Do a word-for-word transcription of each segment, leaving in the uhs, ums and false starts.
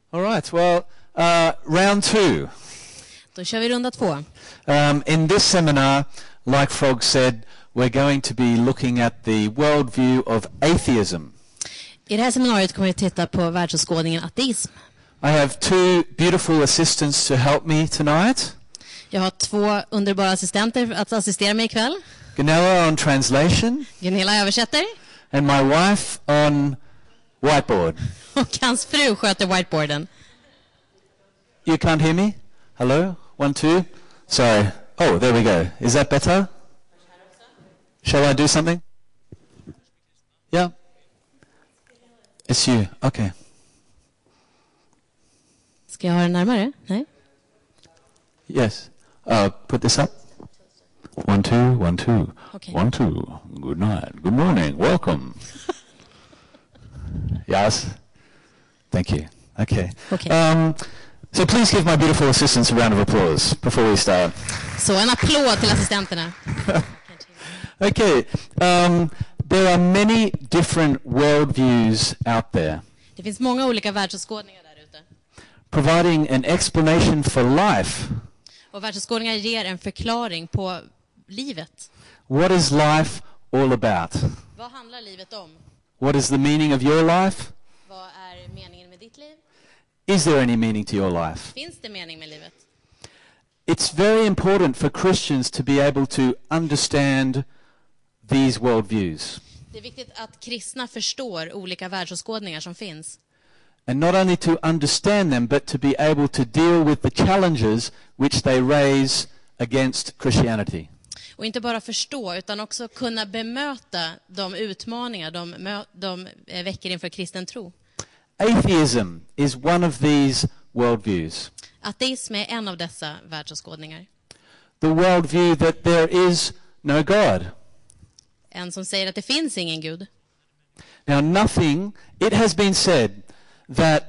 All right, well, uh, round two. Då kör vi runda två. Um, in this seminar, like Frog said, we're going to be looking at the worldview of atheism. I det här seminariet kommer vi titta på världsåskådningen ateism. I have two beautiful assistants to help me tonight. Jag har två underbara assistenter att assistera mig ikväll. Gunilla on translation. Gunilla översätter. And my wife on whiteboard. Och hans fru sköter whiteboarden. You can't hear me? Hello? One, two. Sorry. Oh, there we go. Is that better? Shall I do something? Yeah. It's you. Okay. Ska jag ha den närmare? Nej. Yes. Uh, put this up. One, two, one, two. Okay. One, two. Good night. Good morning. Welcome. Yes. Thank you. Okay. Okay. Um, so please give my beautiful assistants a round of applause before we start. Så en applåd till assistenterna. Okay. Um, there are many different worldviews out there. Det finns många olika världsåskådningar där ute. Providing an explanation for life. Och världsåskådningar ger en förklaring på livet. What is life all about? Vad handlar livet om? What is the meaning of your life? Vad är meningen med ditt liv? Is there any meaning to your life? Finns det mening med livet? It's very important for Christians to be able to understand these worldviews. Det är viktigt att kristna förstår olika världsåskådningar som finns. And not only to understand them, but to be able to deal with the challenges which they raise against Christianity. Och inte bara förstå, utan också kunna bemöta de utmaningar de, mö- de väcker inför kristen tro. Atheism is one of these worldviews. Ateism är en av dessa världsåskådningar. The worldview that there is no God. En som säger att det finns ingen Gud. Now nothing, it has been said that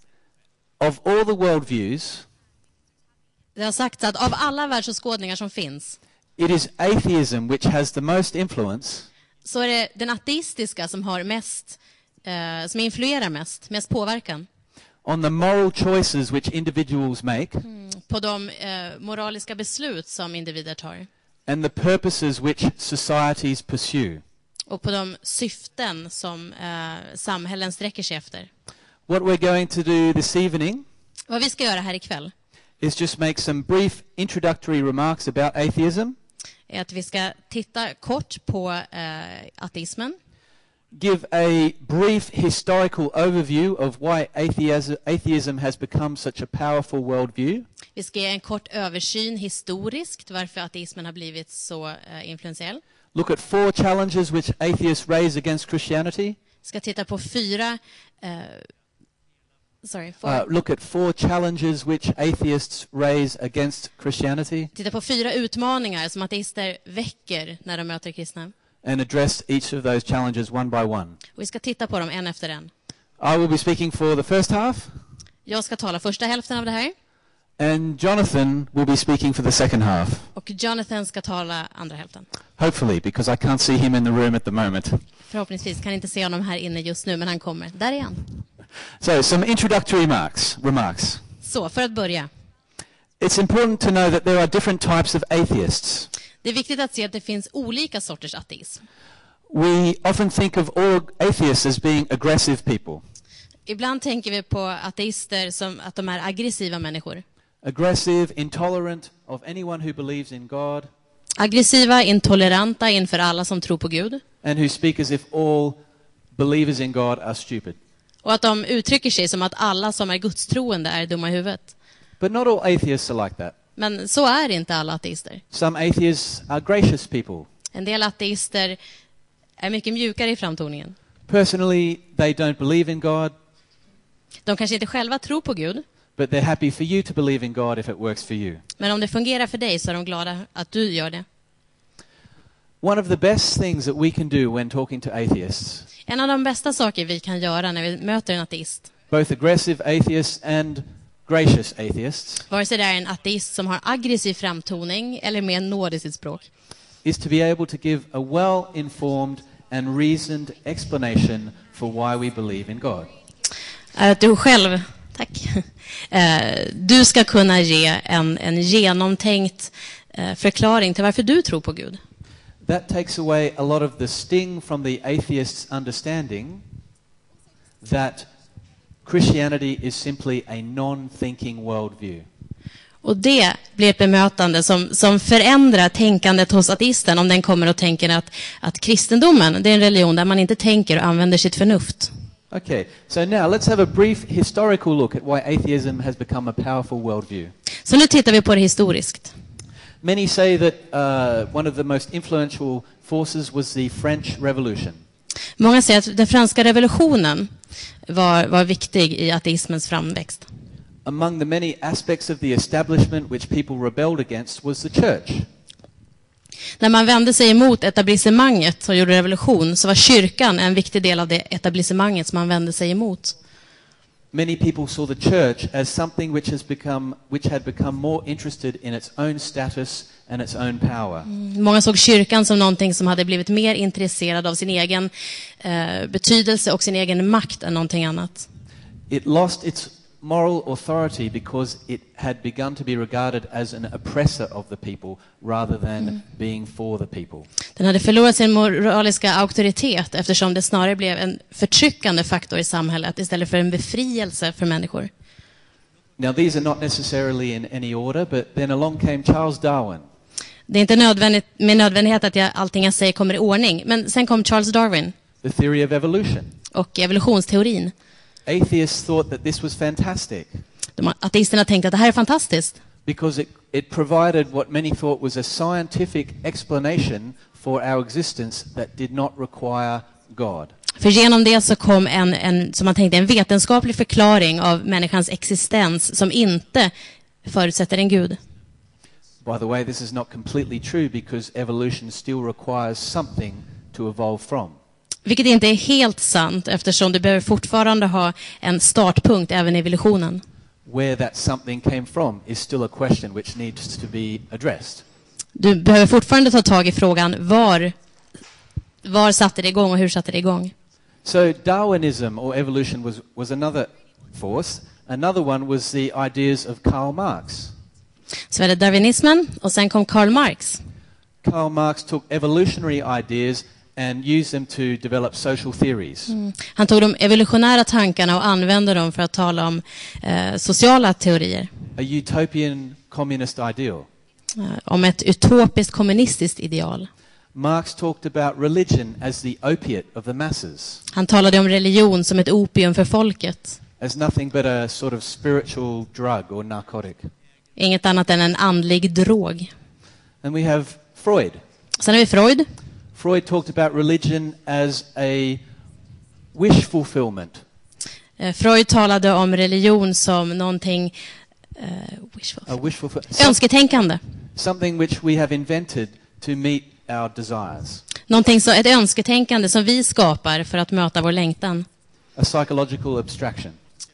of all the worldviews, Det har sagts att av alla världsåskådningar som finns, it is atheism which has the most influence så är det den ateistiska som har mest, eh, som influerar mest, mest påverkan on the moral choices which individuals make mm, på de eh, moraliska beslut som individer tar. and the purposes which societies pursue. Och på de syften som eh, samhällen sträcker sig efter. What we're going to do this evening Vad vi ska göra här ikväll is just make some brief introductory remarks about atheism, är att vi ska titta kort på eh, ateismen. give a brief historical overview of why atheism, atheism has become such a powerful worldview. Vi ska ge en kort översyn historiskt varför ateismen har blivit så eh, influentiell. Look at four challenges which atheists raise against Christianity. Vi ska titta på fyra eh, sorry, four, Uh, look at four challenges which atheists raise against Christianity titta på fyra utmaningar som ateister väcker när de möter kristna. and address each of those challenges one by one. Och vi ska titta på dem en efter en. I will be speaking for the first half, Jag ska tala första hälften av det här. and Jonathan will be speaking for the second half. Och Jonathan ska tala andra hälften. Hopefully, because I can't see him in the room at the moment. Förhoppningsvis kan inte se honom här inne just nu, men han kommer. Där är han. So, some introductory remarks. Remarks. Så, för att börja. It's important to know that there are different types of atheists. Det är viktigt att se att det finns olika sorters ateism. We often think of all atheists as being aggressive people. Ibland tänker vi på ateister som att de är aggressiva människor. Aggressive, intolerant of anyone who believes in God, Aggressiva, intoleranta inför alla som tror på Gud. and who speak as if all believers in God are stupid. Och att de uttrycker sig som att alla som är gudstroende är dumma i huvudet. But not all atheists are like that. Men så är inte alla ateister. Some atheists are gracious people. En del ateister är mycket mjukare i framtoningen. Personally, they don't believe in God, De kanske inte själva tror på Gud, but they're happy for you to believe in God if it works for you. men om det fungerar för dig så är de glada att du gör det. One of the best things that we can do when talking to atheists, En av de bästa saker vi kan göra när vi möter en ateist, both aggressive atheists and gracious atheists, vare sig det är en ateist som har aggressiv framtoning eller mer nåd i sitt språk, is to be able to give a well-informed and reasoned explanation for why we believe in God. är att du själv Tack. Eh, du ska kunna ge en, en genomtänkt eh, förklaring till varför du tror på Gud. That takes away a lot of the sting from the atheist's understanding that Christianity is simply a non-thinking worldview. Och det blir ett bemötande som, som förändrar tänkandet hos ateisten om den kommer och tänker att, att kristendomen, det är en religion där man inte tänker och använder sitt förnuft. Okay, so now let's have a brief historical look at why atheism has become a powerful worldview. Så nu tittar vi på det historiskt. Many say that uh, one of the most influential forces was the French Revolution. Många säger att den franska revolutionen var, var viktig i ateismens framväxt. Among the many aspects of the establishment which people rebelled against was the church. När man vände sig emot etablissemanget och gjorde revolution så var kyrkan en viktig del av det etablissemanget som man vände sig emot. Many people saw the church as something which has become which had become more interested in its own status and its own power. Mm, många såg kyrkan som någonting som hade blivit mer intresserad av sin egen eh, betydelse och sin egen makt än någonting annat. It lost its moral authority because it had begun to be regarded as an oppressor of the people rather than mm. being for the people. Den hade förlorat sin moraliska auktoritet eftersom det snarare blev en förtryckande faktor i samhället istället för en befrielse för människor. Now these are not necessarily in any order, but then along came Charles Darwin. Det är inte nödvändigt med nödvändighet att jag, allting jag säger kommer i ordning, men sen kom Charles Darwin. The theory of evolution. Och evolutionsteorin. Atheists thought that this was fantastic. De ateisterna tänkte att det här är fantastiskt. Because it, it provided what many thought was a scientific explanation for our existence that did not require God. För genom det så kom en, en, som man tänkte, en vetenskaplig förklaring av människans existens som inte förutsätter en gud. By the way, this is not completely true because evolution still requires something to evolve from. Vilket inte är helt sant eftersom du behöver fortfarande ha en startpunkt även i evolutionen. Where that something came from is still a question which needs to be addressed. Du behöver fortfarande ta tag i frågan var, var satte det igång och hur satte det igång. So Darwinism or evolution was, was another force. Another one was the ideas of Karl Marx. Så var det darwinismen och sen kom Karl Marx. Karl Marx took evolutionary ideas and used them to develop social theories. Mm. Han tog de evolutionära tankarna och använde dem för att tala om eh, sociala teorier. A utopian communist ideal. Eh, om ett utopiskt kommunistiskt ideal. Marx talked about religion as the opiate of the masses. Han talade om religion som ett opium för folket. As nothing but a sort of spiritual drug or narcotic. Inget annat än en andlig drog. And we have Freud. Sen har vi Freud. Freud talked about religion as a wish fulfillment. Eh, Freud talade om religion som någonting eh, wish A wish fulfillment. önsketänkande. Something which we have invented to meet our desires. Någonting så, ett önsketänkande som vi skapar för att möta vår längtan. A psychological abstraction.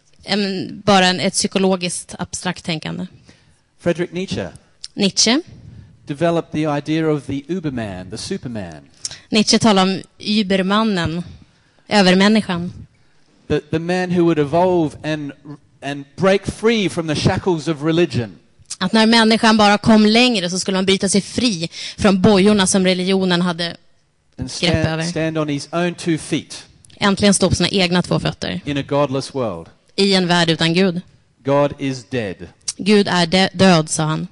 En, bara en, ett psykologiskt abstrakt tänkande. Friedrich Nietzsche Nietzsche. developed the idea of the Uberman, the Superman. Nietzsche talar om Übermannen, övermänniskan. The, the man who would evolve and, and break free from the shackles of religion. Att när människan bara kom längre så skulle man bryta sig fri från bojorna som religionen hade And grepp över. stand, stand on his own two feet Äntligen stå på sina egna två fötter. in a godless world. I en värld utan Gud. God is dead. Gud är dö- död, sa han.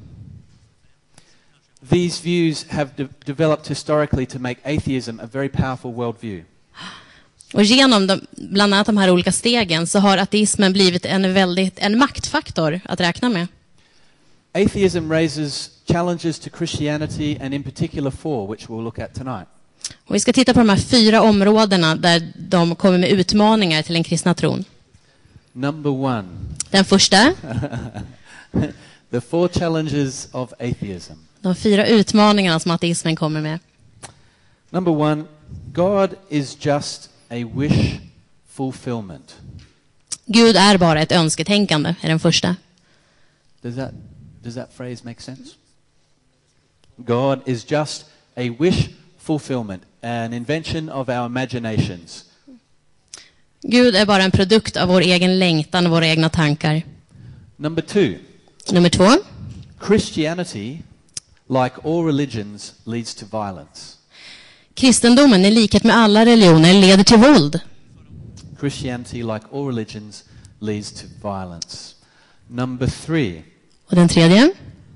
These views have de- developed historically to make atheism a very powerful worldview. Och genom de, bland annat de här olika stegen så har ateismen blivit en väldigt en maktfaktor att räkna med. Atheism raises challenges to Christianity and in particular four, which we'll look at tonight. Och vi ska titta på de här fyra områdena där de kommer med utmaningar till den kristna tron. Number one. Den första. The four challenges of atheism. De fyra utmaningarna som ateismen kommer med. Number one, God is just a wish fulfillment. Gud är bara ett önsketänkande, är den första. Does that, does that phrase make sense? God is just a wish fulfillment, an invention of our imaginations. Gud är bara en produkt av vår egen längtan och våra egna tankar. Number two. Nummer två. Christianity, like all religions, leads to violence. Kristendomen, i likhet med alla religioner, leder till våld. Christianity, like all religions, leads to violence. Number three. Och den tredje.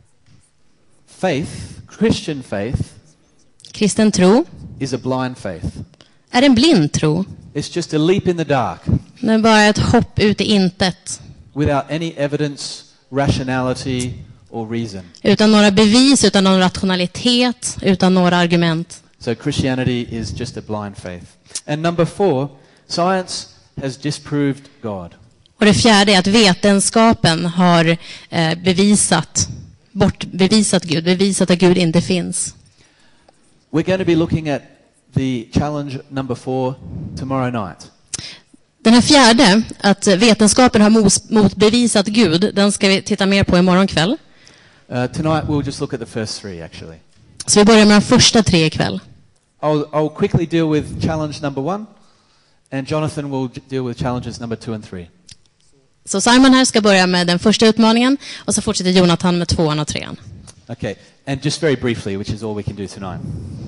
Faith, Christian faith, Kristen tro is a blind faith. är en blind tro. It's just a leap in the dark. Det är bara ett hopp ut i intet. Without any evidence, rationality or reason. Utan några bevis, utan någon rationalitet, utan några argument. So Christianity is just a blind faith. And number four, science has disproved God. Och det fjärde är att vetenskapen har eh, bevisat, bortbevisat Gud, bevisat att Gud inte finns. We're going to be looking at the challenge number four tomorrow night. Den här fjärde, att vetenskapen har mos- motbevisat Gud, den ska vi titta mer på imorgon kväll. Uh, tonight we'll just look at the first three actually. Så vi börjar med de första tre ikväll. I'll, I'll quickly deal with challenge number one, and Jonathan will j- deal with challenges number two and three. Så Simon här ska börja med den första utmaningen och så fortsätter Jonathan med tvåan och trean. Okay, and just very briefly, which is all we can do tonight.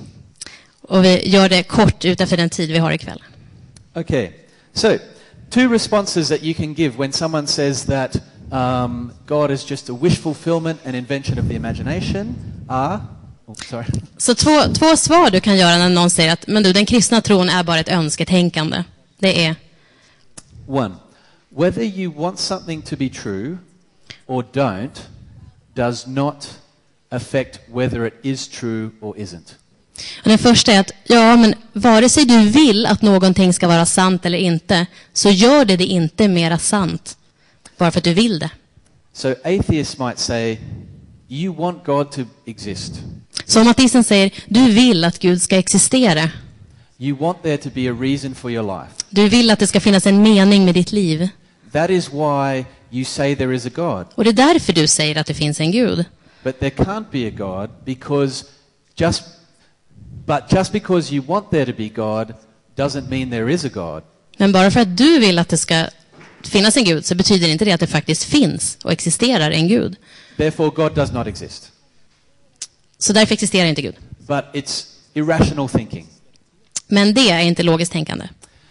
Och vi gör det kort ut efter den tid vi har ikväll. Okay, so two responses that you can give when someone says that um, God is just a wish fulfillment and invention of the imagination are... Oh, sorry. Så två, två svar du kan göra när någon säger att men du, den kristna tron är bara ett önsketänkande. Det är... One, whether you want something to be true or don't does not affect whether it is true or isn't. Och den första är att ja, men vare sig du vill att någonting ska vara sant eller inte, så gör det det inte mera sant bara för att du vill det. So atheists might say, you want God to exist. Så om ateisten säger, du vill att Gud ska existera. You want there to be a reason for your life. Du vill att det ska finnas en mening med ditt liv. That is why you say there is a God. Och det är därför du säger att det finns en Gud. But there can't be a God because just but just because you want there to be God doesn't mean there is a God. Men bara för att du vill att det ska finnas en Gud så betyder inte det att det faktiskt finns och existerar en Gud. Therefore God does not exist. Så därför existerar inte Gud. But it's irrational thinking. Men det är inte logiskt tänkande.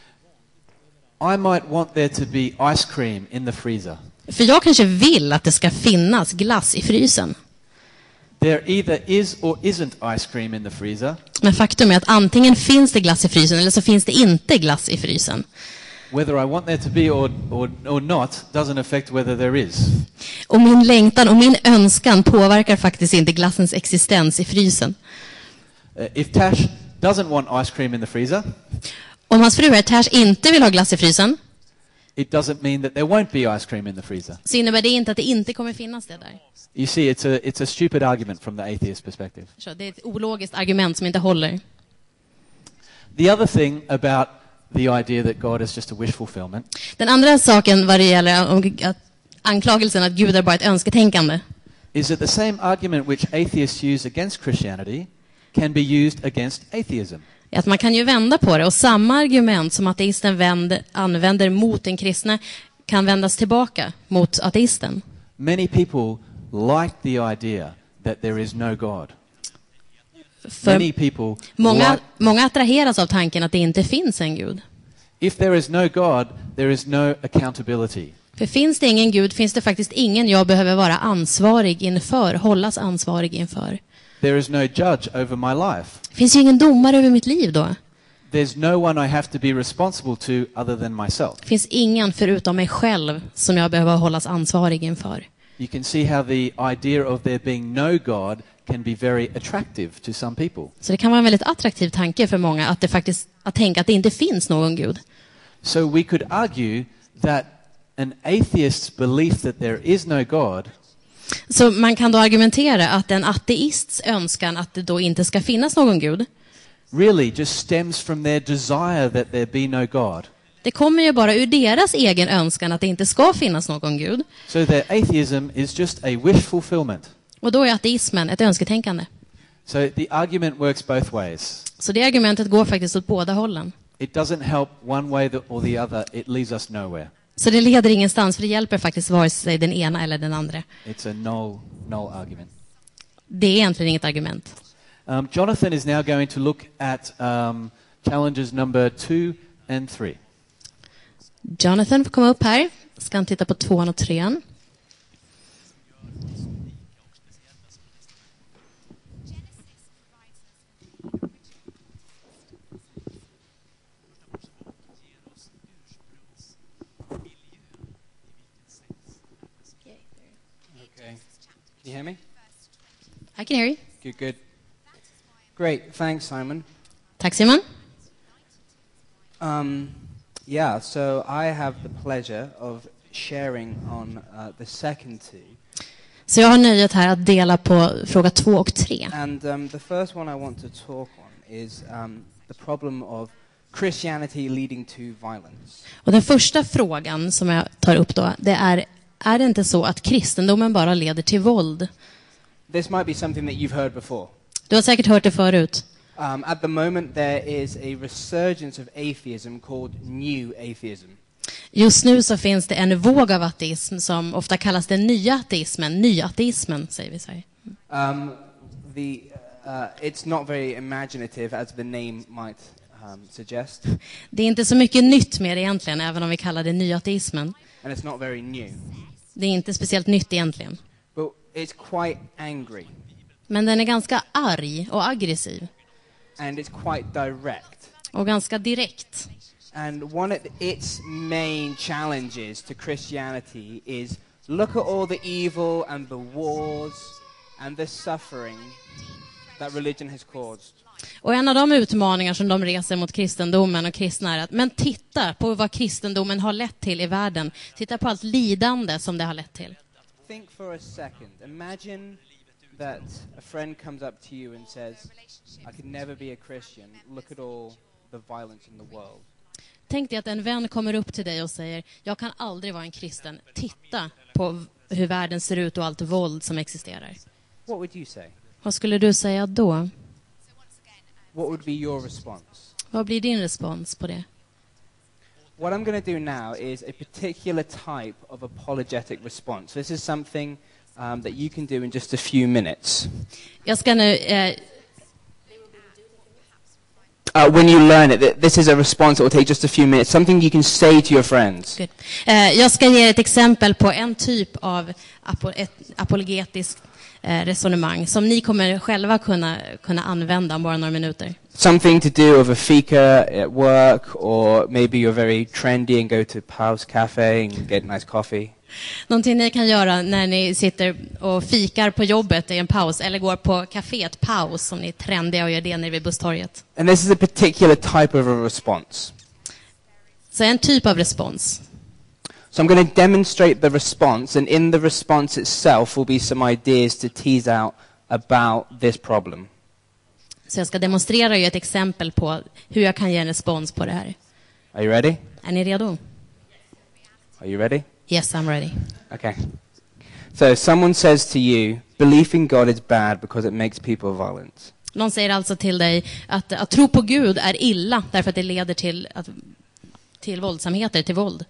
I might want there to be ice cream in the freezer. För jag kanske vill att det ska finnas glass i frysen. There either is or isn't ice cream in the freezer. Men faktum är att antingen finns det glass i frysen eller så finns det inte glass i frysen. Whether I want there to be or, or, or not doesn't affect whether there is. Och min längtan och min önskan påverkar faktiskt inte glassens existens i frysen. Uh, if Tash doesn't want ice cream in the freezer, Om hans fru här Tash inte vill ha glass i frysen, it doesn't mean that there won't be ice cream in the freezer. så innebär det inte att det inte kommer finnas det där. You see, it's a, it's a stupid argument from the atheist perspective. Så det är ett ologiskt argument som inte håller. The other thing about the idea that God is just a wish fulfillment Den andra saken vad det gäller om att anklagelsen att Gud är bara ett önsketänkande is that the same argument which atheists use against Christianity can be used against atheism. är att man kan ju vända på det och samma argument som ateisten vänd, använder mot den kristna kan vändas tillbaka mot ateisten. Many people like the idea that there is no God. Many För people många, like, många attraheras av tanken att det inte finns en Gud. if there is no God, there is no accountability. För finns det ingen Gud finns det faktiskt ingen jag behöver vara ansvarig inför, hållas ansvarig inför. There is no judge over my life. Det finns ju ingen domare över mitt liv då. There's no one I have to be responsible to other than myself. Det finns ingen förutom mig själv som jag behöver hållas ansvarig inför. You can see how the idea of there being no God can be very attractive to some people. Så det kan vara en väldigt attraktiv tanke för många att det faktiskt att tänka att det inte finns någon Gud. So we could argue that an atheist's belief that there is no God Så man kan då argumentera att en ateists önskan att det då inte ska finnas någon Gud, really just stems from their desire that there be no God. det kommer ju bara ur deras egen önskan att det inte ska finnas någon Gud. So their atheism is just a wish fulfillment. Och då är ateismen ett önsketänkande. So the argument works both ways. Så det argumentet går faktiskt åt båda hållen. It doesn't help one way or the other. It leads us nowhere. Så det leder ingenstans, för det hjälper faktiskt vare sig den ena eller den andra. It's a null, null argument. Det är egentligen inget argument. Um, Jonathan is now going to look at um, challenges number two and three. Jonathan får komma upp här. Ska han titta på tvåan och trean. Can you hear me? I can hear you. Good, good. Great, thanks, Simon. Tack, Simon. Um, yeah, so I have the pleasure of sharing on uh, the second two. Så jag har nöjet här att dela på fråga två och tre. And um, the first one I want to talk on is um, the problem of Christianity leading to violence. Och den första frågan som jag tar upp då, det är, är det inte så att kristendomen bara leder till våld? This might be something that you've heard before. Du har säkert hört det förut. Um, at the moment there is a resurgence of atheism called new atheism. Just nu så finns det en våg av ateism som ofta kallas den nya ateismen. Nyateismen, säger vi så här. Um, the, uh, it's not very imaginative, as the name might um, suggest. Det är inte så mycket nytt med det egentligen, även om vi kallar det nyateismen. And it's not very new. Det är inte speciellt nytt egentligen. But it's quite angry. Men den är ganska arg och aggressiv. And it's quite direct. Och ganska direkt. And one of its main challenges to Christianity is look at all the evil and the wars and the suffering that religion has caused. Och en av de utmaningar som de reser mot kristendomen och kristna är att men titta på vad kristendomen har lett till i världen. Titta på allt lidande som det har lett till. Think for a second. Imagine that a friend comes up to you and says, I could never be a Christian. Look at all the violence in the world. Tänk dig att en vän kommer upp till dig och säger, jag kan aldrig vara en kristen. Titta på hur världen ser ut och allt våld som existerar. What would you say? Vad skulle du säga då? What would be your response? Vad blir din respons på det? What I'm going to do now is a particular type of apologetic response. This is something um, that you can do in just a few minutes. Jag ska nu... Eh, Uh, when you learn it, th- this is a response that will take just a few minutes. Something you can say to your friends. Good. Eh, jag ska ge ett exempel på en typ av apo- ett apologetiskt eh, resonemang som ni kommer själva kunna, kunna använda om bara några minuter. Something to do with a fika at work, or maybe you're very trendy and go to Paus Cafe and get nice coffee. Någonting ni kan göra när ni sitter och fikar på jobbet i en paus eller går på kaféet paus som ni är trendiga och gör det nere vid busstorget. And this is a particular type of a response. Så en typ av respons. So I'm going to demonstrate the response, and in the response itself will be some ideas to tease out about this problem. Så jag ska demonstrera och ge ett exempel på hur jag kan ge en respons på det här. Are you ready? Är ni redo? Are you ready? Yes, I'm ready. Okay. So someone says to you, belief in God is bad because it makes people violent. Någon säger alltså till dig att, att tro på Gud är illa därför att det leder till, att, till våldsamheter, till våld.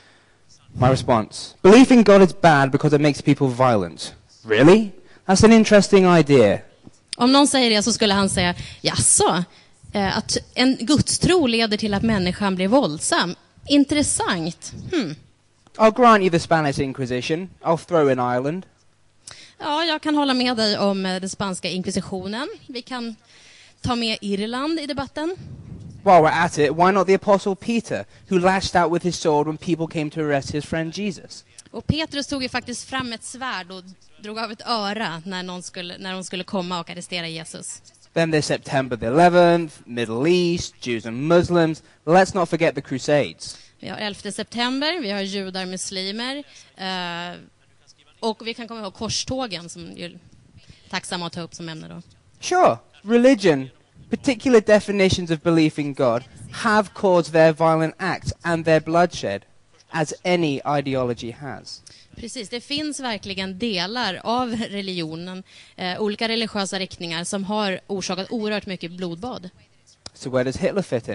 My response, belief in God is bad because it makes people violent. Really? That's an interesting idea. Om någon säger det så skulle han säga, jaså, eh, att en gudstro leder till att människan blir våldsam. Intressant. Hmm. I'll grant you the Spanish Inquisition. I'll throw in Ireland. Ja, jag kan hålla med dig om eh, den spanska inkvisitionen. Vi kan ta med Irland i debatten. While we're at it, why not the Apostle Peter, who lashed out with his sword when people came to arrest his friend Jesus? Och Petrus tog ju faktiskt fram ett svärd och drog av ett öra när, någon skulle, när de skulle komma och arrestera Jesus. Then there's September the eleventh, Middle East, Jews and Muslims. Let's not forget the Crusades. Vi har elfte september, vi har judar, muslimer eh, och vi kan komma ihåg korstågen som är tacksamma att ta upp som ämne då. Sure, religion, particular definitions of belief in God, have caused their violent acts and their bloodshed, as any ideology has. Precis, det finns verkligen delar av religionen, eh, olika religiösa riktningar som har orsakat oerhört mycket blodbad. So where does Hitler fit in?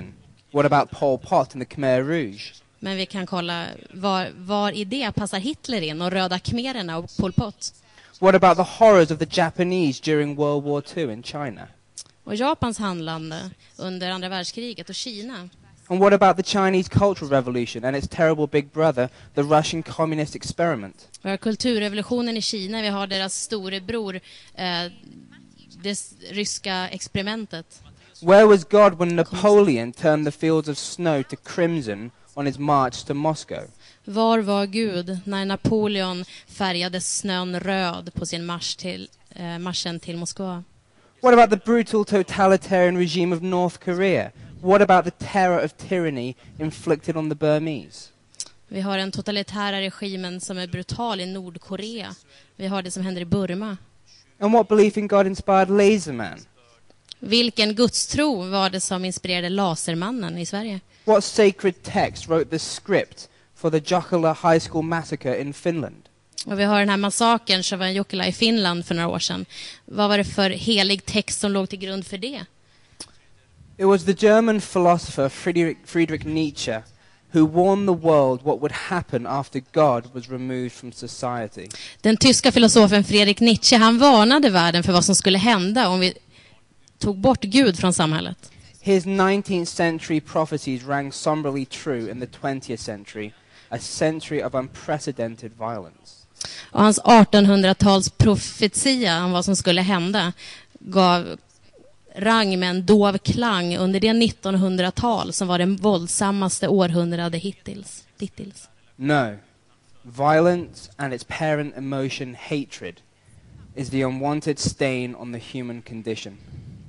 What about Pol Pot and the Khmer Rouge? Men vi kan kolla var, var i det passar Hitler in och röda khmererna och Pol Pot. What about the horrors of the Japanese during World War Two in China? Och Japans handlande under andra världskriget och Kina. And what about the Chinese Cultural Revolution and its terrible big brother, the Russian communist experiment? Vi har kulturrevolutionen i Kina, vi har deras storebror, eh, det ryska experimentet. Where was God when Napoleon turned the fields of snow to crimson on his march to Moscow? Var var Gud när Napoleon färgade snön röd på sin marsch till, eh, marschen till Moskva? What about the brutal totalitarian regime of North Korea? What about the terror of tyranny inflicted on the Burmese? Vi har den totalitära regimen som är brutal i Nordkorea. Vi har det som händer i Burma. And what belief in God inspired Laserman? Vilken gudstro var det som inspirerade Lasermannen i Sverige? What sacred text wrote the script for the Jokela High School massacre in Finland? Och vi har den här massakern som var i Jokela i Finland för några år sedan. Vad var det för helig text som låg till grund för det? It was the German philosopher Friedrich, Friedrich Nietzsche who warned the world what would happen after God was removed from society. Den tyska filosofen Friedrich Nietzsche, han varnade världen för vad som skulle hända om vi tog bort Gud från samhället. His nineteenth century prophecies rang somberly true in the twentieth century, a century of unprecedented violence. Och hans artonhundratals profetia om vad som skulle hända gav rang med en dov klang under det nittonhundratal som var det våldsammaste århundrade hittills. hittills. No. Violence and its parent emotion, hatred, is the unwanted stain on the human condition.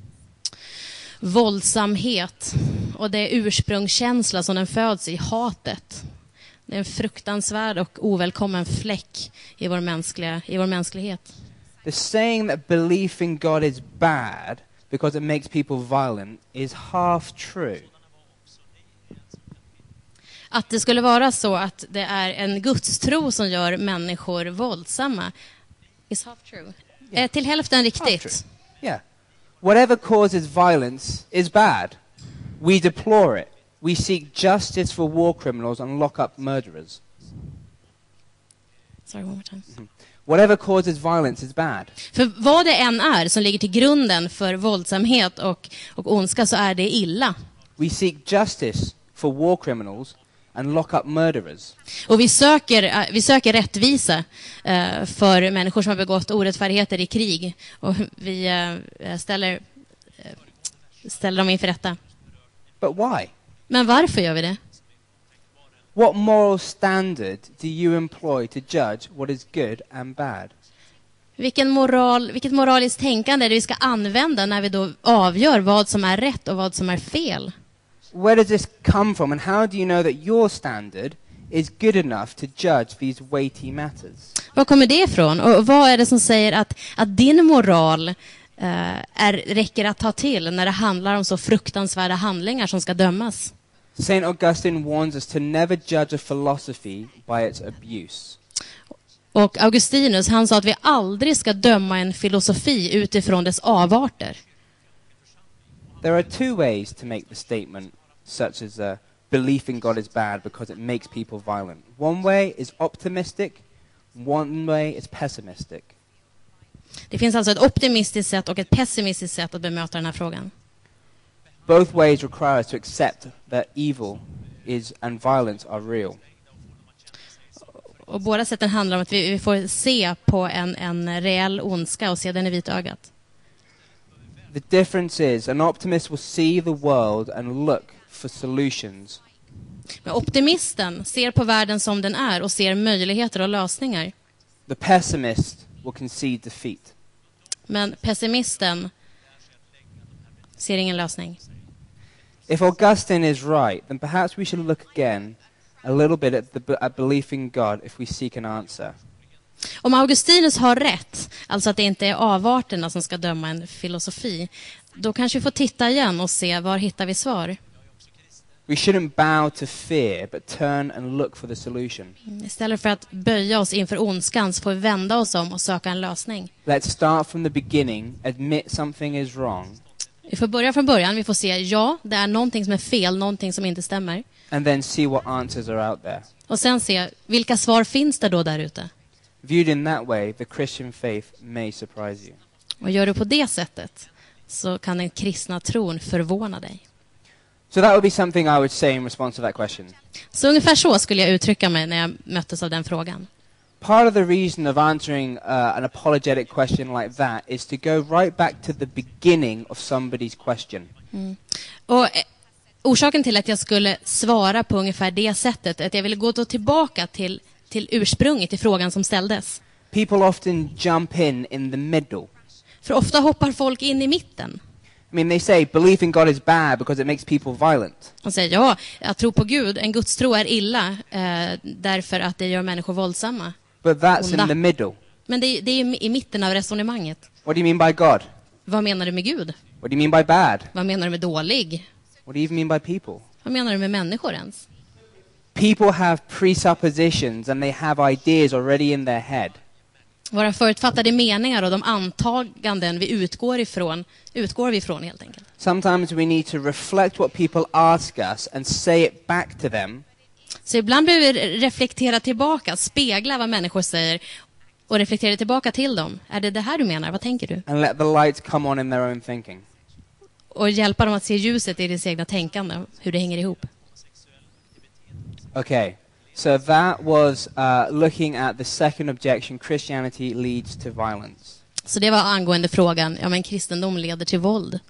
Våldsamhet och det ursprungskänsla som den föds i, hatet. Det är en fruktansvärd och ovälkommen fläck i vår mänskliga, i vår mänsklighet. The saying that belief in God is bad because it makes people violent is half true. Att det skulle vara så att det är en gudstro som gör människor våldsamma is half true. Yeah. Eh, till hälften riktigt. Half true. Yeah. Whatever causes violence is bad. We deplore it. We seek justice for war criminals and lock up murderers. Sorry, one more time. Mm-hmm. Whatever causes violence is bad. För vad det än är som ligger till grunden för våldsamhet och, och ondska så är det illa. We seek justice for war criminals and lock up murderers. Och vi söker, vi söker rättvisa uh, för människor som har begått orättfärdigheter i krig. Och vi uh, ställer, uh, ställer dem inför rätta. But why? Men varför gör vi det? What moral standard do you employ to judge what is good and bad? Vilken moral, vilket moraliskt tänkande är det vi ska använda när vi då avgör vad som är rätt och vad som är fel? Where does this come from, and how do you know that your standard is good enough to judge these weighty matters? Var kommer det ifrån? Och vad är det som säger att, att din moral uh, är, räcker att ta till när det handlar om så fruktansvärda handlingar som ska dömas? Saint Augustine warns us to never judge a philosophy by its abuse. Och Augustinus, han sa att vi aldrig ska döma en filosofi utifrån dess avarter. There are two ways to make the statement, such as uh, belief in God is bad because it makes people violent. One way is optimistic, one way is pessimistic. Det finns alltså ett optimistiskt sätt och ett pessimistiskt sätt att bemöta den här frågan. Both ways require us to accept that evil is and violence are real. Och båda sätten handlar om att vi, vi får se på en, en reell ondska och se den i vitögat. The difference is an optimist will see the world and look for solutions. Men optimisten ser på världen som den är och ser möjligheter och lösningar. The pessimist will concede defeat. Men pessimisten ser ingen lösning. If Augustine is right, then perhaps we should look again a little bit at the at belief in God if we seek an answer. Om Augustinus har rätt, alltså att det inte är avarterna som ska döma en filosofi, då kanske vi får titta igen och se var hittar vi svar. We shouldn't bow to fear, but turn and look for the solution. Istället för att böja oss inför ondskan så får vi vända oss om och söka en lösning. Let's start from the beginning, admit something is wrong, Vi får börja från början. Vi får se, ja, det är någonting som är fel, någonting som inte stämmer. And then see what answers are out there. Och sen se, vilka svar finns det då där ute? Viewed in that way, the Christian faith may surprise you. Och gör du på det sättet så kan den kristna tron förvåna dig. So that would be something I would say in response to that question. Så ungefär så skulle jag uttrycka mig när jag möttes av den frågan. Part of the reason of answering uh, an apologetic question like that is to go right back to the beginning of somebody's question. Mm. Och eh, orsaken till att jag skulle svara på ungefär det sättet är att jag ville gå då tillbaka till, till ursprunget i frågan som ställdes. People often jump in in the middle. För ofta hoppar folk in i mitten. I mean, they say belief in God is bad because it makes people violent. De säger, ja, jag tror på Gud. En gudstro är illa eh, därför att det gör människor våldsamma. But that's Onda. in the middle. Men det, det är ju i mitten av resonemanget. What do you mean by God? Vad menar du med Gud? What do you mean by bad? Vad menar du med dålig? What do you even mean by people? Vad menar du med människor ens? People have presuppositions and they have ideas already in their head. Våra förutfattade meningar och de antaganden vi utgår ifrån, utgår vi ifrån helt enkelt. Sometimes we need to reflect what people ask us and say it back to them. Så ibland behöver vi reflektera tillbaka, spegla vad människor säger och reflektera tillbaka till dem. Är det det här du menar? Vad tänker du? And let the lights come on in their own thinking. Och hjälpa dem att se ljuset i deras egna tänkande, hur det hänger ihop. Okay, so that was uh, looking at the second objection, Christianity leads to violence. Så det var angående frågan, ja men kristendom leder till våld.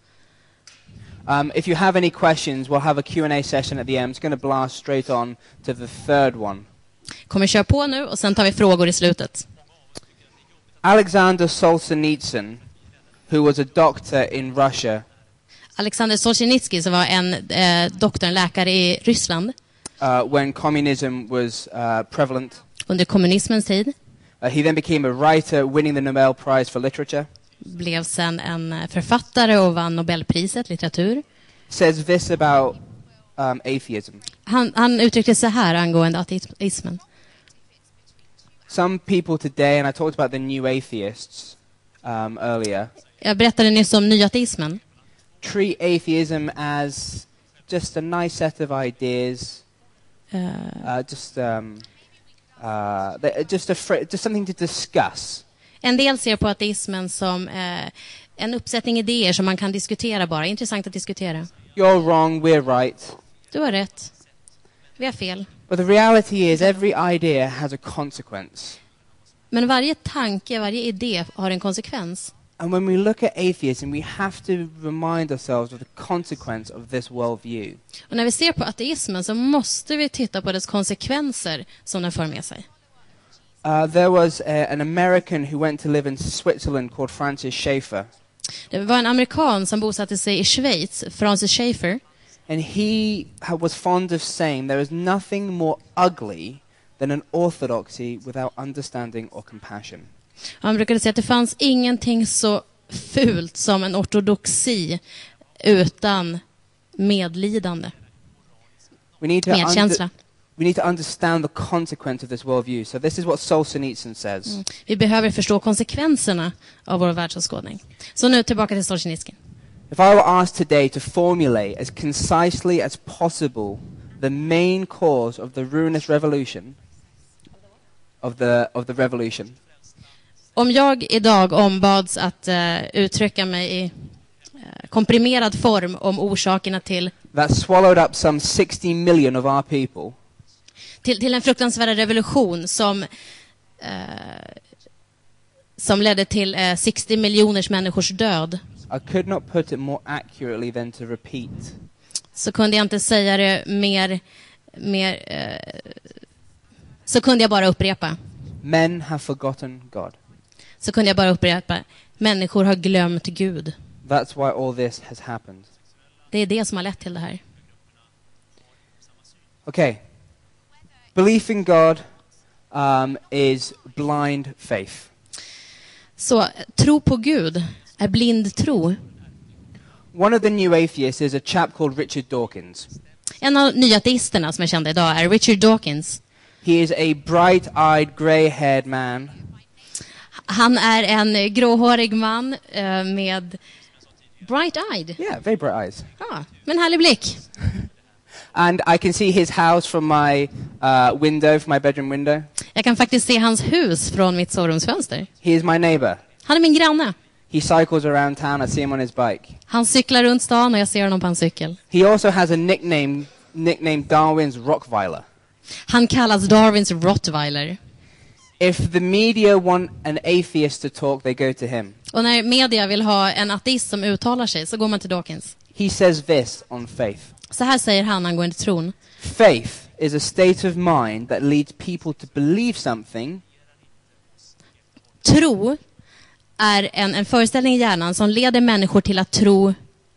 Um, if you have any questions, we'll have a Q and A session at the end. It's going to blast straight on to the third one. Kommer köra på nu och sen tar vi frågor i slutet. Alexander Solzhenitsyn, who was a doctor in Russia, Alexander Solzhenitsyn som var en eh, doktor, en läkare i Ryssland uh, when communism was uh, prevalent. under kommunismens tid. Uh, he then became a writer, winning the Nobel Prize for Literature. Blev sen en författare och vann Nobelpriset, litteratur. Says this about um, atheism. Han, han uttryckte så här angående ateismen. Some people today, and I talked about the new atheists um, earlier, Jag berättade nyss om nyateismen. treat atheism as just a nice set of ideas, Uh, uh, just um, uh, they- just a fr- just something to discuss. en del ser på ateismen som eh, en uppsättning idéer som man kan diskutera bara. Intressant att diskutera. You're wrong, we're right. Du har rätt. Vi har fel. But the reality is, every idea has a consequence. Men varje tanke, varje idé har en konsekvens. And when we look at atheism, we have to remind ourselves of the consequence of this worldview. Och när vi ser på ateismen så måste vi titta på dess konsekvenser som den för med sig. Uh, there was a, an American who went to live in Switzerland called Francis Schaeffer. Det var en amerikan som bosatte sig i Schweiz, Francis Schaeffer. And he ha- was fond of saying there is nothing more ugly than an orthodoxy without understanding or compassion. Han brukade säga att det fanns ingenting så fult som en ortodoxi utan medlidande, We need to under- medkänsla. we need to understand the consequence of this worldview. So this is what Solzhenitsyn says. Mm. Vi behöver förstå konsekvenserna av vår världsåskådning. Så nu tillbaka till Solzhenitsyn. If I were asked today to formulate as concisely as possible the main cause of the ruinous revolution of the of the revolution, Om jag idag ombads att uh, uttrycka mig i uh, komprimerad form om orsakerna till, that swallowed up some sixty million of our people, till, till en fruktansvärd revolution som, uh, som ledde till uh, sextio miljoners människors död, I could not put it more accurately than to repeat. så kunde jag inte säga det mer, mer uh, så kunde jag bara upprepa. Men have forgotten God. Så kunde jag bara upprepa. Människor har glömt Gud. That's why all this has happened. Det är det som har lett till det här. Okay. Belief in God um, is blind faith. Så tro på Gud är blind tro. One of the new atheists is a chap called Richard Dawkins. En av nyateisterna som jag kände idag är Richard Dawkins. He is a bright-eyed, grey-haired man Han är en gråhårig man eh, med Bright-eyed. Yeah, very bright eyes. Ja, men härlig blick. And I can see his house from my uh, window, from my bedroom window. Jag kan faktiskt se hans hus från mitt sovrumsfönster. He is my neighbor. Han är min granne. He cycles around town. I see him on his bike. Han cyklar runt stan och jag ser honom på en cykel. He also has a nickname, nicknamed Darwin's Rottweiler. Han kallas Darwins Rottweiler. If the media want an atheist to talk, they go to him. Och när media vill ha en ateist som uttalar sig så går man till Dawkins. He says this on faith. Så här säger han angående tron. Faith is a state of mind that leads people to believe something. Tro är en, en föreställning i hjärnan som leder människor till att tro.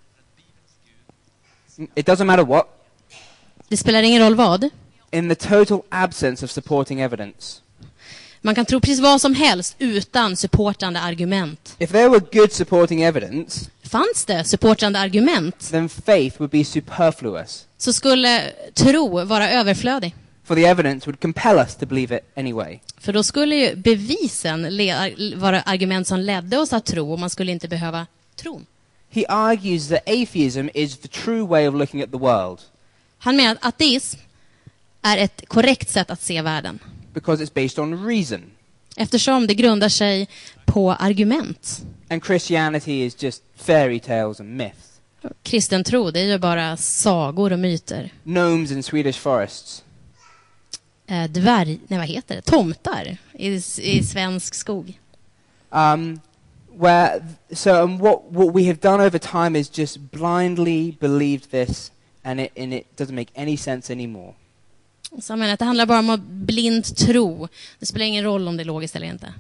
It doesn't matter what. Det spelar ingen roll vad. In the total absence of supporting evidence. Man kan tro precis vad som helst utan supportande argument. If there were good supporting evidence, Fanns det supportande argument then faith would be superfluous. så skulle tro vara överflödig. For the evidence would compel us to believe it anyway. För då skulle ju bevisen le- vara argument som ledde oss att tro och man skulle inte behöva tron. He argues that atheism is the true way of looking at the world Han menar att ateism är ett korrekt sätt att se världen. because it's based on reason. Eftersom det grundar sig på argument. And Christianity is just fairy tales and myths. Kristen tro, det är ju bara sagor och myter. Gnomes in Swedish forests. Eh, dvärg, nej vad heter det? Tomtar i, i svensk skog. Um, where so um, what what we have done over time is just blindly believed this, and it and it doesn't make any sense anymore. Så jag menar att det handlar bara om att blind tro. Det spelar ingen roll om det är logiskt eller inte.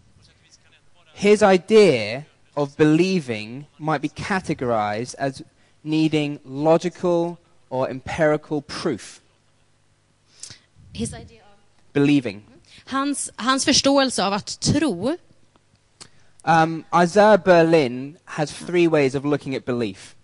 His idea of believing might be categorized as needing logical or empirical proof. His idea of... Believing. Hans, hans förståelse av att tro. Um, Isaiah Berlin has three ways of looking at belief.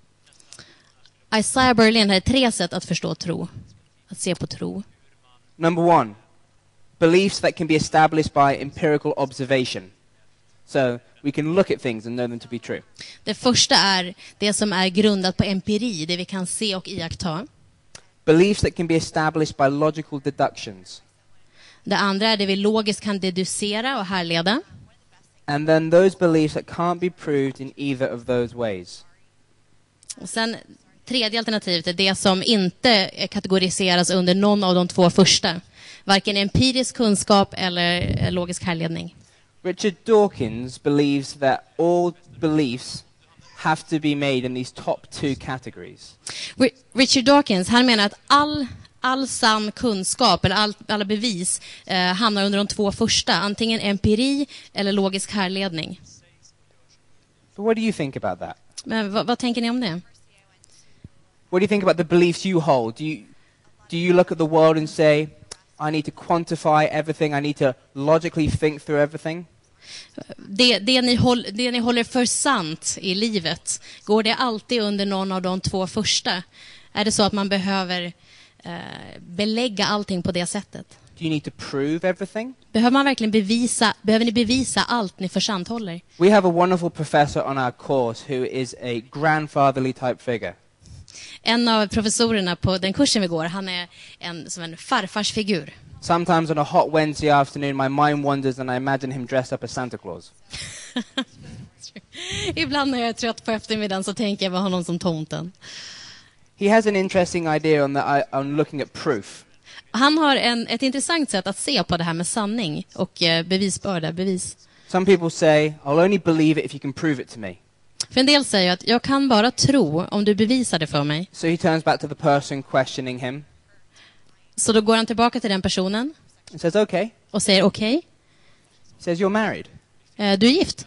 Isaiah Berlin hade tre sätt att förstå tro. Att se på tro. Number one, beliefs that can be established by empirical observation. So we can look at things and know them to be true. Det första är det som är grundat på empiri, det vi kan se och iaktta. Beliefs that can be established by logical deductions. Det andra är det vi logiskt kan deducera och härleda. And then those beliefs that can't be proved in either of those ways. Och sen tredje alternativet är det som inte kategoriseras under någon av de två första. Varken empirisk kunskap eller logisk härledning. Richard Dawkins believes that all beliefs have to be made in these top two categories. Richard Dawkins, han menar att all, all sann kunskap eller all, alla bevis eh, hamnar under de två första. Antingen empiri eller logisk härledning. But what do you think about that? Men vad, vad tänker ni om det? What do you think about the beliefs you hold? Do you, do you look at the world and say, I need to quantify everything, I need to logically think through everything? Det, det, ni håll, det ni håller för sant i livet, går det alltid under någon av de två första? Är det så att man behöver eh, belägga allting på det sättet? Do you need to prove everything? Behöver man verkligen bevisa, behöver ni bevisa allt ni för sant håller? We have a wonderful professor on our course who is a grandfatherly type figure. En av professorerna på den kursen vi går, han är en, som en farfarsfigur. Sometimes on a hot Wednesday afternoon, my mind wanders and I imagine him dressed up as Santa Claus. Ibland när jag är trött på eftermiddagen så tänker jag på honom som tomten. He has an interesting idea on, the, on looking at proof. Han har en, ett intressant sätt att se på det här med sanning och eh, bevisbörda, bevis. Some people say, I'll only believe it if you can prove it to me. För en del säger att jag kan bara tro om du bevisar det för mig. So he turns back to the person questioning him. Så då går han tillbaka till den personen and says, okay. och säger okej. Okay. Says, you're married. Eh, du är gift.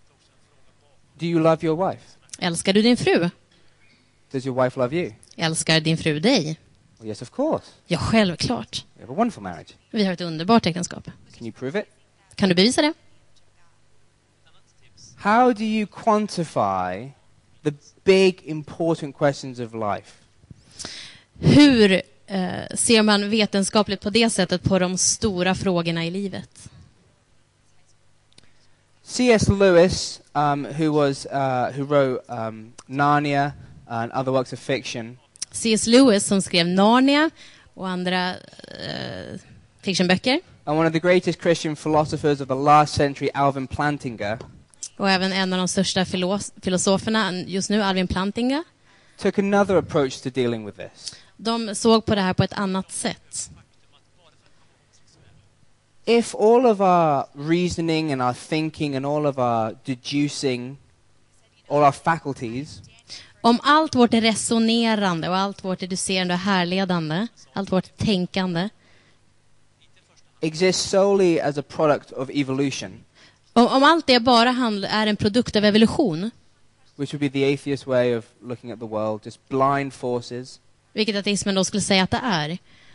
Do you love your wife? Älskar du din fru? Does your wife love you? Älskar din fru dig? Well, yes, of course. Ja, självklart. We have a wonderful marriage. Vi har ett underbart äktenskap. Can you prove it? Kan du bevisa det? How do you quantify the big important questions of life? Hur eh, ser man vetenskapligt på det sättet på de stora frågorna i livet? C S Lewis, um, who was uh, who wrote um, Narnia and other works of fiction, C S Lewis som skrev Narnia och andra uh, fictionböcker. and one of the greatest Christian philosophers of the last century, Alvin Plantinga, Och även en av de största filos- filosoferna just nu, Alvin Plantinga. took another approach to dealing with this. De såg på det här på ett annat sätt. If all of our reasoning and our thinking and all of our deducing, all our faculties, Om allt vårt resonerande och allt vårt deducerande och härledande, allt vårt tänkande, exists solely as a product of evolution, om, om allt det bara handl- är en produkt av evolution, which would be the atheist way of looking at the world, just blind forces, vilket ateismen då skulle säga att det är,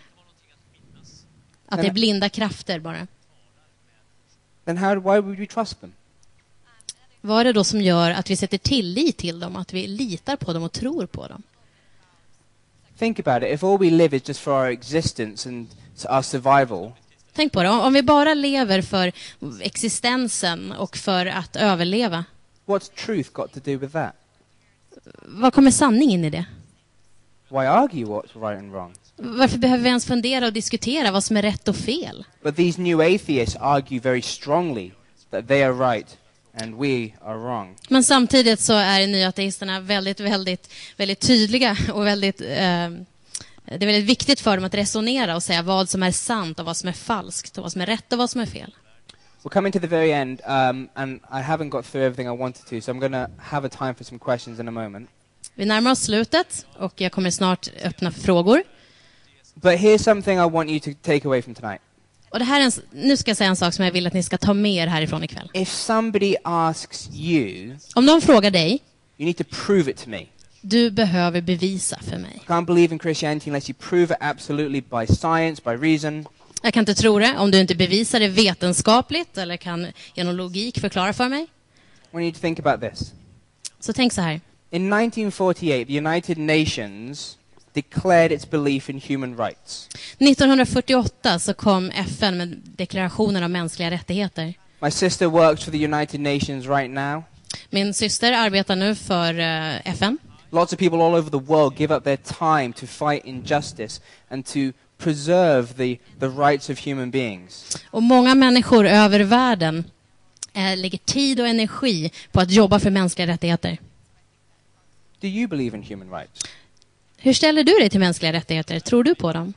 att det är blinda krafter bara. then how, why would we trust them? Vad är det då som gör att vi sätter tillit till dem, att vi litar på dem och tror på dem? Think about it. If all we live is just for our existence and our survival, Tänk på det, om vi bara lever för existensen och för att överleva, what's truth got to do with that? vad kommer sanning in i det? Why argue what's right and wrong? Varför behöver vi ens fundera och diskutera vad som är rätt och fel? But these new atheists argue very strongly that they are right and we are wrong. Men samtidigt så är nya ateisterna väldigt, väldigt, väldigt tydliga och väldigt, eh, det är väldigt viktigt för dem att resonera och säga vad som är sant och vad som är falskt och vad som är rätt och vad som är fel. We're coming to the very end, um, and I haven't got through everything I wanted to, so I'm going to have a time for some questions in a moment. Vi närmar oss slutet och jag kommer snart öppna för frågor. But here's something I want you to take away from tonight. Och det här är en, nu ska jag säga en sak som jag vill att ni ska ta med er härifrån ikväll. If somebody asks you, Om någon frågar dig, you need to prove it to me. du behöver bevisa för mig. I can't believe in Christianity unless you prove it absolutely by science, by reason. Jag kan inte tro det om du inte bevisar det vetenskapligt eller kan genom logik förklara för mig. I want you to think about this. Så tänk så här. In nineteen forty-eight, the United Nations declared its belief in human rights. nittonhundrafyrtioåtta så kom F N med deklarationen om mänskliga rättigheter. My sister works for the United Nations right now. Min syster arbetar nu för uh, F N. Lots of people all over the world give up their time to fight injustice and to preserve the, the rights of human beings. Och många människor över världen eh, lägger tid och energi på att jobba för mänskliga rättigheter. Do you believe in human rights? Hur ställer du dig till mänskliga rättigheter? Tror du på dem?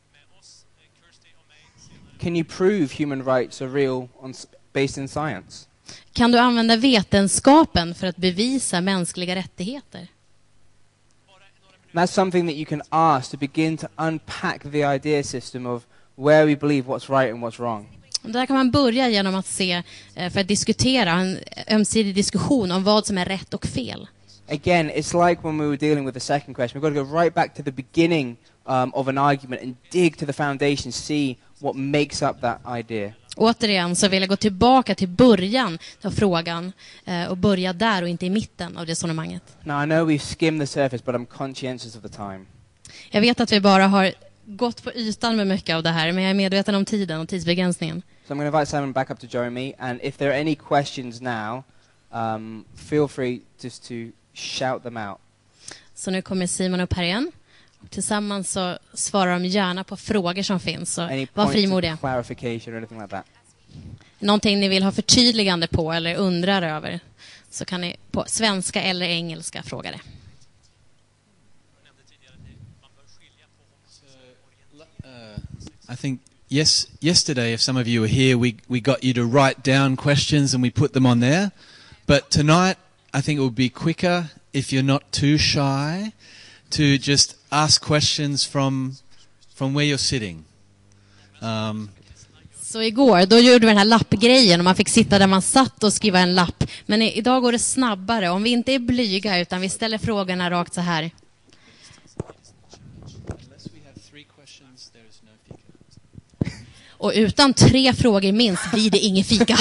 Can you prove human rights are real on, s- based in science? Kan du använda vetenskapen för att bevisa mänskliga rättigheter? That's something that you can ask to begin to unpack the idea system of where we believe what's right and what's wrong. Och där kan man börja genom att se, eh, för att diskutera, en ömsesidig diskussion om vad som är rätt och fel. Again, it's like when we were dealing with the second question. We've got to go right back to the beginning um, of an argument and dig to the foundation, see what makes up that idea. Återigen så vill jag gå tillbaka till början av frågan eh, och börja där och inte i mitten av resonemanget. Now, I know we've skimmed the surface, but I'm conscientious of the time. Jag vet att vi bara har gått på ytan med mycket av det här, men jag är medveten om tiden och tidsbegränsningen. So I'm going to invite Simon back up to Jeremy, and if there are any questions now, um, feel free just to shout them out. Så nu kommer Simon upp här igen. Och tillsammans så svarar de gärna på frågor som finns. Så Any var points frimodiga. of clarification or anything like that? Någonting ni vill ha förtydligande på eller undrar över, så kan ni på svenska eller engelska fråga det. I think yes, yesterday, if some of you were here, we, we got you to write down questions and we put them on there. But tonight, I think it would be quicker if you're not too shy to just ask questions from from where you're sitting. Um, Så igår, då gjorde vi den här lappgrejen och man fick sitta där man satt och skriva en lapp. Men i, idag går det snabbare. Om vi inte är blyga utan vi ställer frågorna rakt så här. Och utan tre frågor minst blir det ingen fika.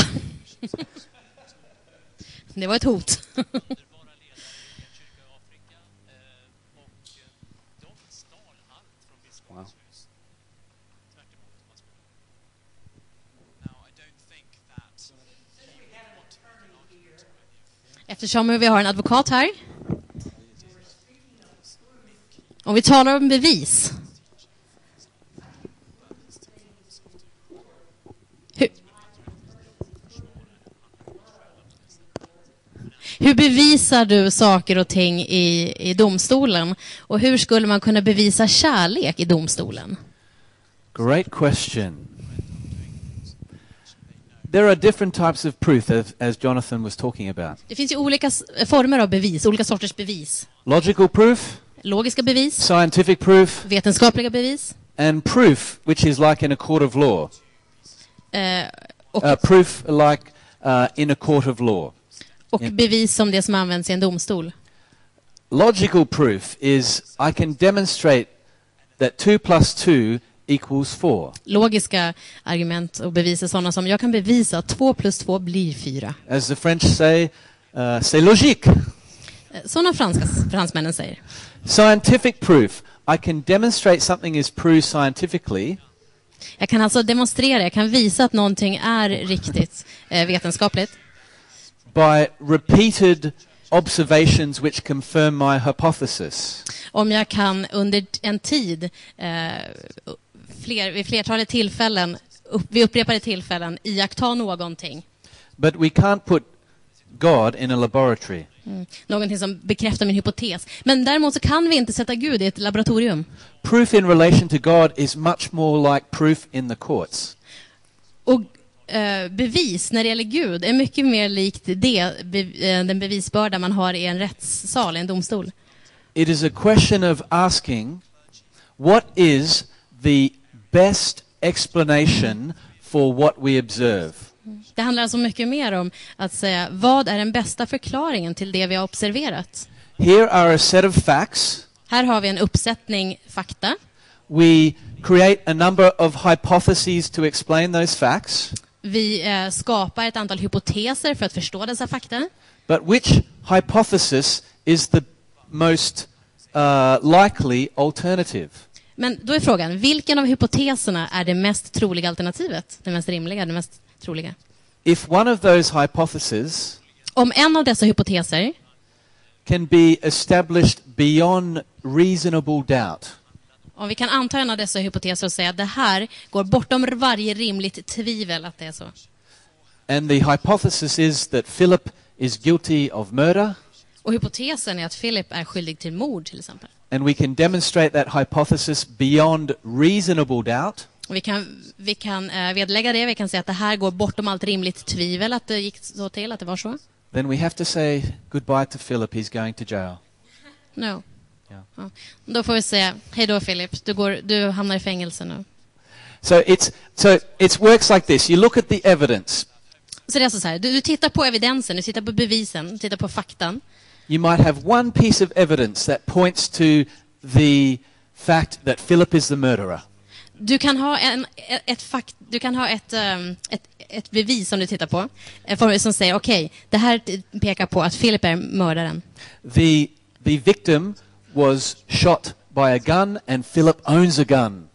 Det var ett hot. Wow. Eftersom vi har en advokat här. Om vi talar om bevis. Hur, hur bevisar du saker och ting i, i domstolen? Och hur skulle man kunna bevisa kärlek i domstolen? Great question. There are different types of proof, as, as Jonathan was talking about. Det finns ju olika s- former av bevis, olika sorters bevis. Logical proof, Logiska bevis, scientific proof, vetenskapliga bevis. and proof, which is like in a court of law. Eh, och, Uh, proof like uh, in a court of law. och bevis som det som används i en domstol. Logical proof is I can demonstrate that two plus two equals four. Logiska argument och bevis är sådana som jag kan bevisa att två plus två blir fyra. As the French say, uh, c'est logique. Eh, Sådana franska, fransmännen säger. Scientific proof. I can demonstrate something is proved scientifically Jag kan alltså demonstrera, jag kan visa att någonting är riktigt eh, vetenskapligt. by repeated observations which confirm my hypothesis. Om jag kan under en tid, eh, fler, vid flertalet tillfällen, upp, vid upprepade tillfällen, iaktta någonting. But we can't put God in a laboratory. Mm. Någonting som bekräftar min hypotes. Men däremot så kan vi inte sätta Gud i ett laboratorium. Proof in relation to God is much more like proof in the courts. Och eh, bevis när det gäller Gud är mycket mer likt det, be, eh, den bevisbörda man har i en rättssal, i en domstol. It is a question of asking, what is the best explanation for what we observe? Det handlar alltså mycket mer om att säga, vad är den bästa förklaringen till det vi har observerat? Here are a set of facts. Här har vi en uppsättning fakta. We create a number of hypotheses to explain those facts. Vi eh, skapar ett antal hypoteser för att förstå dessa fakta. But which hypothesis is the most uh, likely alternative? Men då är frågan, vilken av hypoteserna är det mest troliga alternativet? Det mest rimliga, det mest troliga? If one of those hypotheses Om en av dessa hypoteser can be established beyond reasonable doubt, om vi kan anta en av dessa hypoteser och säga att det här går bortom varje rimligt tvivel att det är så. and the hypothesis is that Philip is guilty of murder, Och hypotesen är att Philip är skyldig till mord till exempel. and we can demonstrate that hypothesis beyond reasonable doubt, Och vi kan, vi kan eh, vedlägga det, vi kan säga att det här går bortom allt rimligt tvivel att det gick så till, att det var så. then we have to say goodbye to Philip. He's going to jail. No. Yeah. Ja. Då får vi säga, hej då Philip, du, går, du hamnar i fängelse nu. So it's so it works like this. You look at the evidence. Så det är alltså så här, du, du tittar på evidensen, du tittar på bevisen, du tittar på faktan. You might have one piece of evidence that points to the fact that Philip is the murderer. Du kan ha, en, ett, ett, fakt, du kan ha ett, um, ett, ett bevis som du tittar på, en formel som säger, okej, okay, det här pekar på att Philip är mördaren. The the victim was shot by a gun and Philip owns a gun.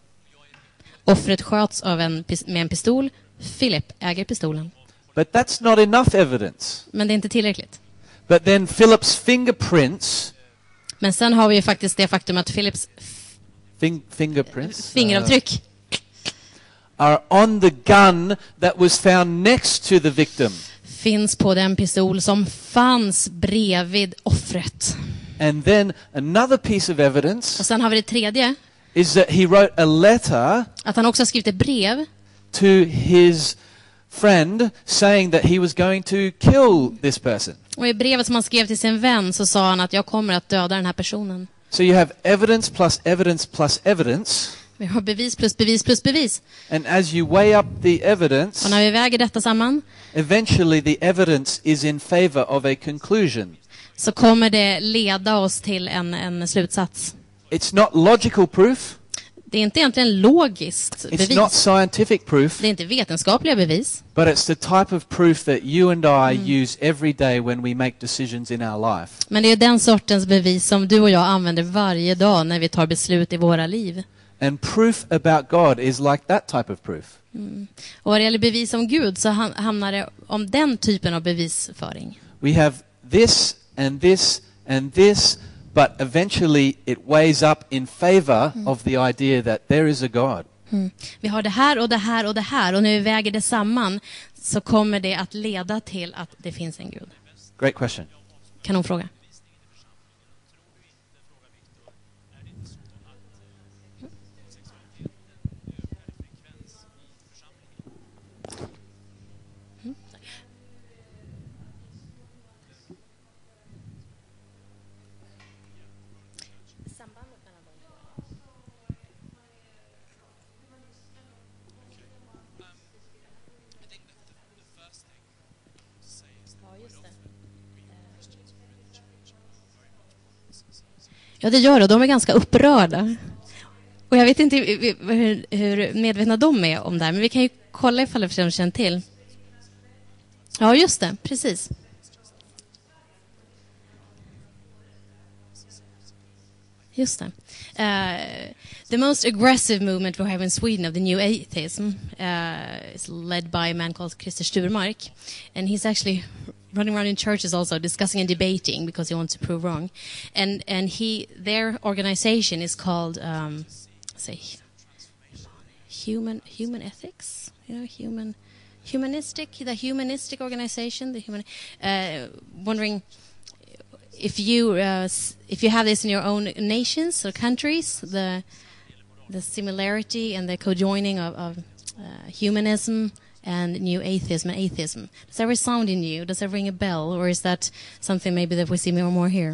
Offret sköts av en, med en pistol, Philip äger pistolen. But that's not enough evidence. Men det är inte tillräckligt. But then Philip's fingerprints, Men sen har vi ju faktiskt det faktum att Philips fing, fingerprints, fingeravtryck uh, are on the gun that was found next to the victim. finns på den pistol som fanns bredvid offret. And then another piece of evidence Och sen har vi det tredje, is that he wrote a letter att han också har skrivit ett brev to his friend saying that he was going to kill this person. och i brevet som han skrev till sin vän så sa han att jag kommer att döda den här personen. So you have evidence plus evidence plus evidence. Vi har bevis plus bevis plus bevis. And as you weigh up the evidence, Och när vi väger detta samman eventually the evidence is in favor of a conclusion. så kommer det leda oss till en, en slutsats. It's not logical proof. Det är inte egentligen logiskt It's bevis. not scientific proof. Det är inte vetenskapliga bevis. But it's the type of proof that you and I use every day when we make decisions in our life. Men det är den sortens bevis som du och jag använder varje dag när vi tar beslut i våra liv. And proof about God is like that type of proof. Mm. Och vad det gäller bevis om Gud så ham- hamnar det om den typen av bevisföring. We have this and this and this, but eventually it weighs up in favor mm. of the idea that there is a God. Mm. Vi har det här och det här och det här, och när vi väger det samman så kommer det att leda till att det finns en Gud. Great question. Kanonfråga. Ja, det gör det. De är ganska upprörda. Och jag vet inte hur, hur medvetna de är om det här, men vi kan ju kolla ifall det de känner till. Ja, just det. Precis. Just det. Uh, the most aggressive movement we have in Sweden of the new atheism uh, is led by a man called Christer Sturmark. And he's actually running around in churches also discussing and debating because he wants to prove wrong. And and he their organization is called um, say human human ethics, you know, human humanistic the humanistic organization, the human uh, wondering if you uh, if you have this in your own nations or countries, the the similarity and the co-joining of, of uh, humanism and new atheism and atheism. Does that resound in you? Does that ring a bell? Or is that something maybe that we see more and more here?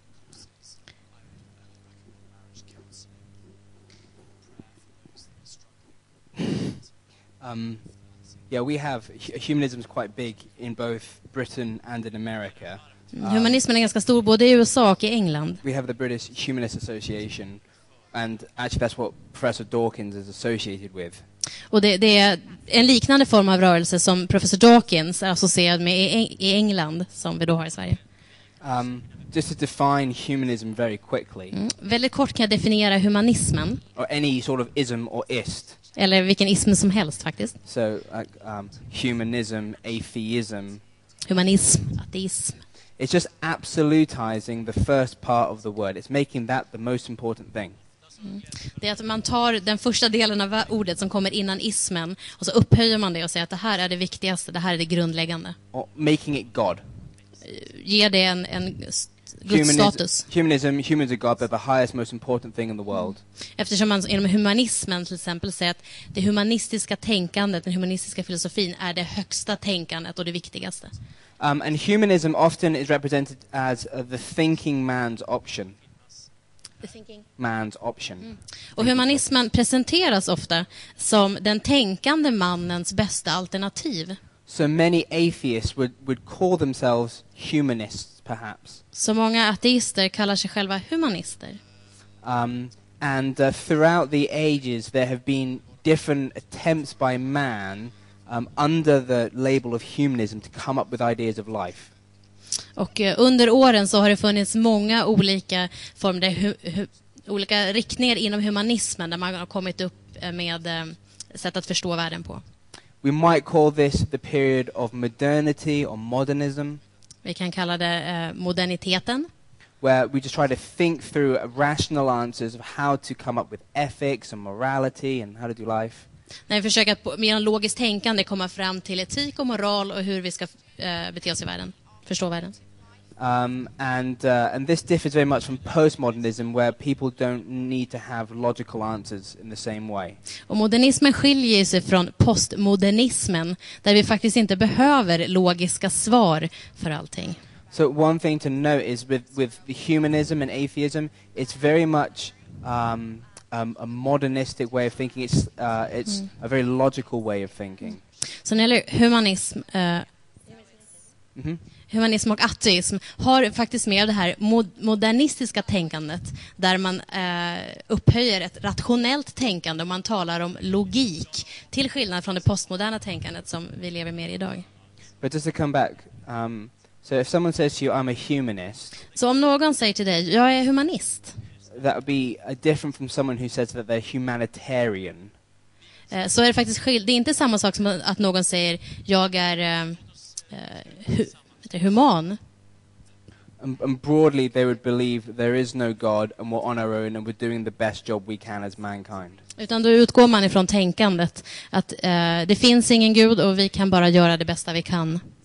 Um, yeah, we have, humanism is quite big in both Britain and in America. Um, Humanismen är ganska stor både i U S A och i England. We have the British Humanist Association, and actually that's what Professor Dawkins is associated with. Och det, det är en liknande form av rörelse som professor Dawkins är associerad med i, i England, som vi då har i Sverige. Um, just to define humanism very quickly. Mm. Väldigt kort kan jag definiera humanismen. Or any sort of ism or ist. Eller vilken ism som helst faktiskt. So, uh, um, humanism, atheism. Humanism, ateism. It's just absolutizing the first part of the word. It's making that the most important thing. Mm. Det är att man tar den första delen av ordet som kommer innan ismen och så upphöjer man det och säger att det här är det viktigaste, det här är det grundläggande. Or making it God. Ger det en, en gudsstatus. Humanism, humans are God, they're the highest, most important thing in the world. Eftersom man inom humanismen till exempel säger att det humanistiska tänkandet, den humanistiska filosofin är det högsta tänkandet och det viktigaste. Um, and humanism often is represented as uh, the thinking man's option. The thinking man's option. Mm. Och humanismen presenteras ofta som den tänkande mannens bästa alternativ. So many atheists would, would call themselves humanists, perhaps. Så många ateister kallar sig själva humanister. Um, and uh, throughout the ages there have been different attempts by man um, under the label of humanism to come up with ideas of life. Och uh, under åren så har det funnits många olika former, hu, hu, olika riktningar inom humanismen där man har kommit upp med uh, sätt att förstå världen på. We might call this the period of modernity or modernism. Vi kan kalla det uh, moderniteten. Where we just try to think through rational answers of how to come up with ethics and morality and how to do life. När vi försöker att med en logiskt tänkande komma fram till etik och moral och hur vi ska uh, bete oss i världen, förstå världen. Um, and uh, and this differs very much from postmodernism, where people don't need to have logical answers in the same way. Och modernismen skiljer sig från postmodernismen, där vi faktiskt inte behöver logiska svar för allting. So one thing to note is with with the humanism and atheism, it's very much um, um, a modernistic way of thinking. It's uh, it's mm. a very logical way of thinking. Så när det gäller humanism, uh, mm-hmm. humanism och ateism har faktiskt med det här modernistiska tänkandet där man uh, upphöjer ett rationellt tänkande och man talar om logik till skillnad från det postmoderna tänkandet som vi lever med idag. But just to come back, um, so if someone says to you, I'm a humanist. Så om någon säger till dig, jag är humanist. That would be uh, different from someone who says that they're humanitarian. Uh, så är det faktiskt skill- det är inte samma sak som att någon säger, jag är uh, uh, hu- lite human. And, and broadly, they would believe there is no God and we're on our own and we're doing the best job we can as mankind. Utan då utgår man ifrån tänkandet att eh, det finns ingen Gud och vi kan bara göra det bästa vi kan.